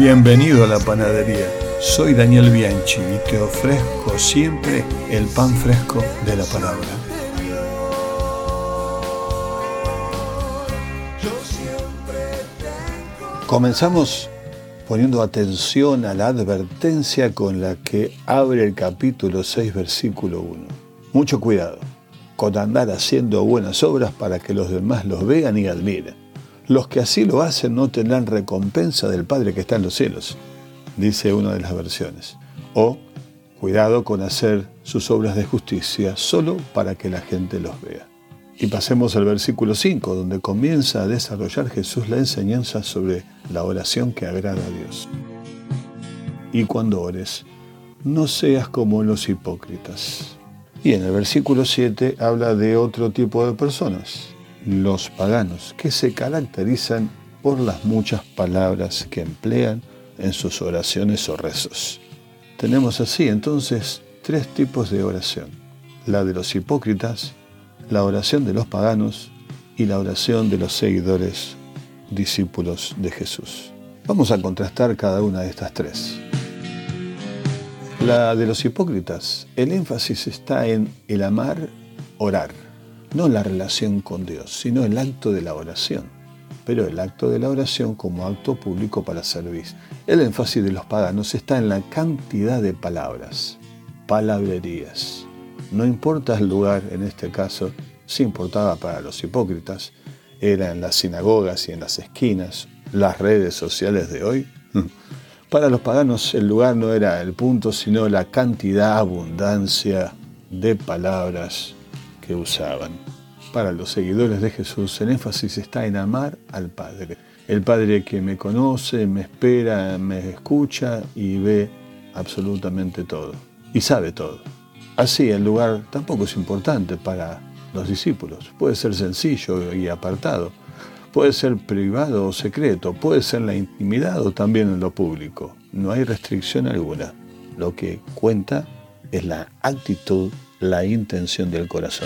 Bienvenido a la panadería. Soy Daniel Bianchi y te ofrezco siempre el pan fresco de la palabra. Comenzamos poniendo atención a la advertencia con la que abre el capítulo 6, versículo 1. Mucho cuidado con andar haciendo buenas obras para que los demás los vean y admiren. Los que así lo hacen no tendrán recompensa del Padre que está en los cielos, dice una de las versiones. O, cuidado con hacer sus obras de justicia solo para que la gente los vea. Y pasemos al versículo 5, donde comienza a desarrollar Jesús la enseñanza sobre la oración que agrada a Dios. Y cuando ores, no seas como los hipócritas. Y en el versículo 7 habla de otro tipo de personas, los paganos, que se caracterizan por las muchas palabras que emplean en sus oraciones o rezos. Tenemos así entonces tres tipos de oración: la de los hipócritas, la oración de los paganos y la oración de los seguidores, discípulos de Jesús. Vamos a contrastar cada una de estas tres. La de los hipócritas, el énfasis está en el amar, orar. No la relación con Dios, sino el acto de la oración. Pero el acto de la oración como acto público para servir. El énfasis de los paganos está en la cantidad de palabras, palabrerías. No importa el lugar, en este caso, sí importaba para los hipócritas, era en las sinagogas y en las esquinas, las redes sociales de hoy. Para los paganos el lugar no era el punto, sino la cantidad, abundancia de palabras que usaban. Para los seguidores de Jesús, el énfasis está en amar al Padre. El Padre que me conoce, me espera, me escucha y ve absolutamente todo. Y sabe todo. Así, el lugar tampoco es importante para los discípulos. Puede ser sencillo y apartado. Puede ser privado o secreto. Puede ser la intimidad o también en lo público. No hay restricción alguna. Lo que cuenta es la actitud, la intención del corazón.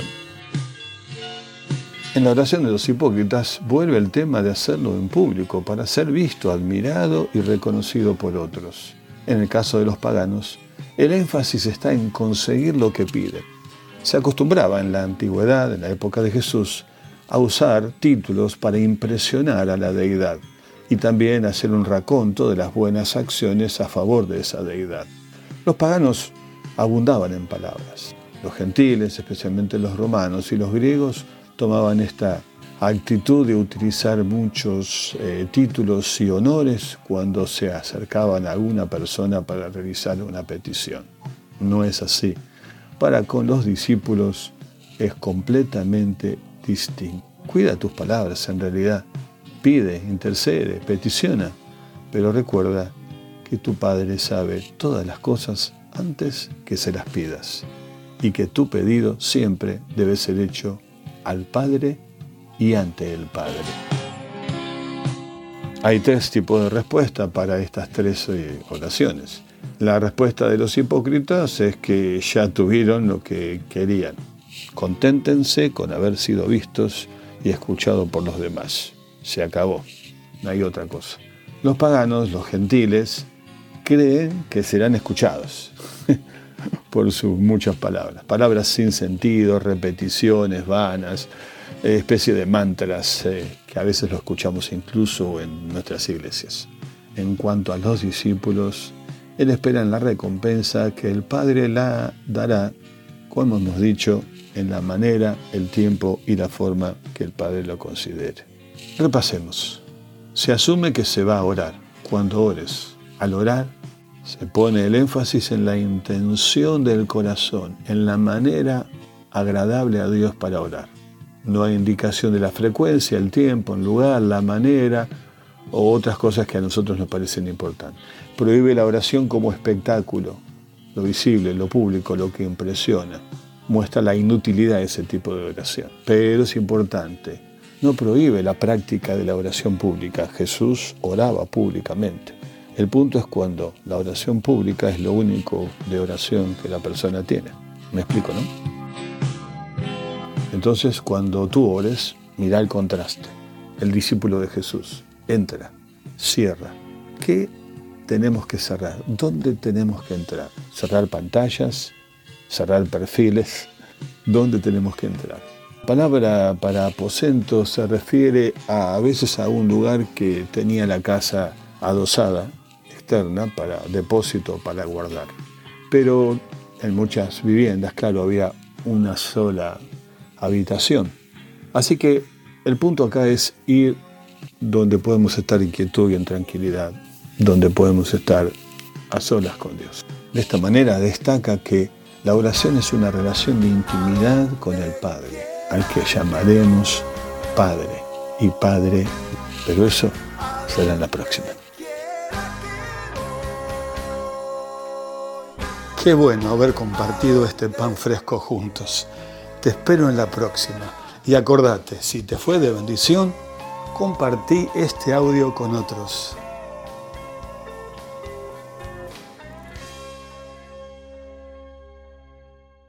En la oración de los hipócritas vuelve el tema de hacerlo en público para ser visto, admirado y reconocido por otros. En el caso de los paganos, el énfasis está en conseguir lo que piden. Se acostumbraba en la antigüedad, en la época de Jesús, a usar títulos para impresionar a la deidad y también hacer un raconto de las buenas acciones a favor de esa deidad. Los paganos abundaban en palabras. Los gentiles, especialmente los romanos y los griegos, tomaban esta actitud de utilizar muchos títulos y honores cuando se acercaban a alguna persona para realizar una petición. No es así. Para con los discípulos es completamente distinto. Cuida tus palabras en realidad. Pide, intercede, peticiona, pero recuerda que tu Padre sabe todas las cosas antes que se las pidas y que tu pedido siempre debe ser hecho al Padre y ante el Padre. Hay tres tipos de respuesta para estas tres oraciones. La respuesta de los hipócritas es que ya tuvieron lo que querían. Conténtense con haber sido vistos y escuchados por los demás. Se acabó. No hay otra cosa. Los paganos, los gentiles, creen que serán escuchados por sus muchas palabras. Palabras sin sentido, repeticiones vanas, especie de mantras que a veces lo escuchamos incluso en nuestras iglesias. En cuanto a los discípulos, él espera en la recompensa que el Padre la dará, como hemos dicho, en la manera, el tiempo y la forma que el Padre lo considere. Repasemos. Se asume que se va a orar. Cuando ores, al orar, se pone el énfasis en la intención del corazón, en la manera agradable a Dios para orar. No hay indicación de la frecuencia, el tiempo, el lugar, la manera o otras cosas que a nosotros nos parecen importantes. Prohíbe la oración como espectáculo, lo visible, lo público, lo que impresiona. Muestra la inutilidad de ese tipo de oración. Pero es importante, no prohíbe la práctica de la oración pública. Jesús oraba públicamente. El punto es cuando la oración pública es lo único de oración que la persona tiene. ¿Me explico, no? Entonces, cuando tú ores, mira el contraste. El discípulo de Jesús entra, cierra. ¿Qué tenemos que cerrar? ¿Dónde tenemos que entrar? ¿Cerrar pantallas? ¿Cerrar perfiles? ¿Dónde tenemos que entrar? La palabra para aposento se refiere a veces a un lugar que tenía la casa adosada, externa, para depósito, para guardar. Pero en muchas viviendas, claro, había una sola habitación. Así que el punto acá es ir donde podemos estar en quietud y en tranquilidad, donde podemos estar a solas con Dios. De esta manera destaca que la oración es una relación de intimidad con el Padre, al que llamaremos Padre y Padre, pero eso será en la próxima. Qué bueno haber compartido este pan fresco juntos. Te espero en la próxima. Y acordate, si te fue de bendición, compartí este audio con otros.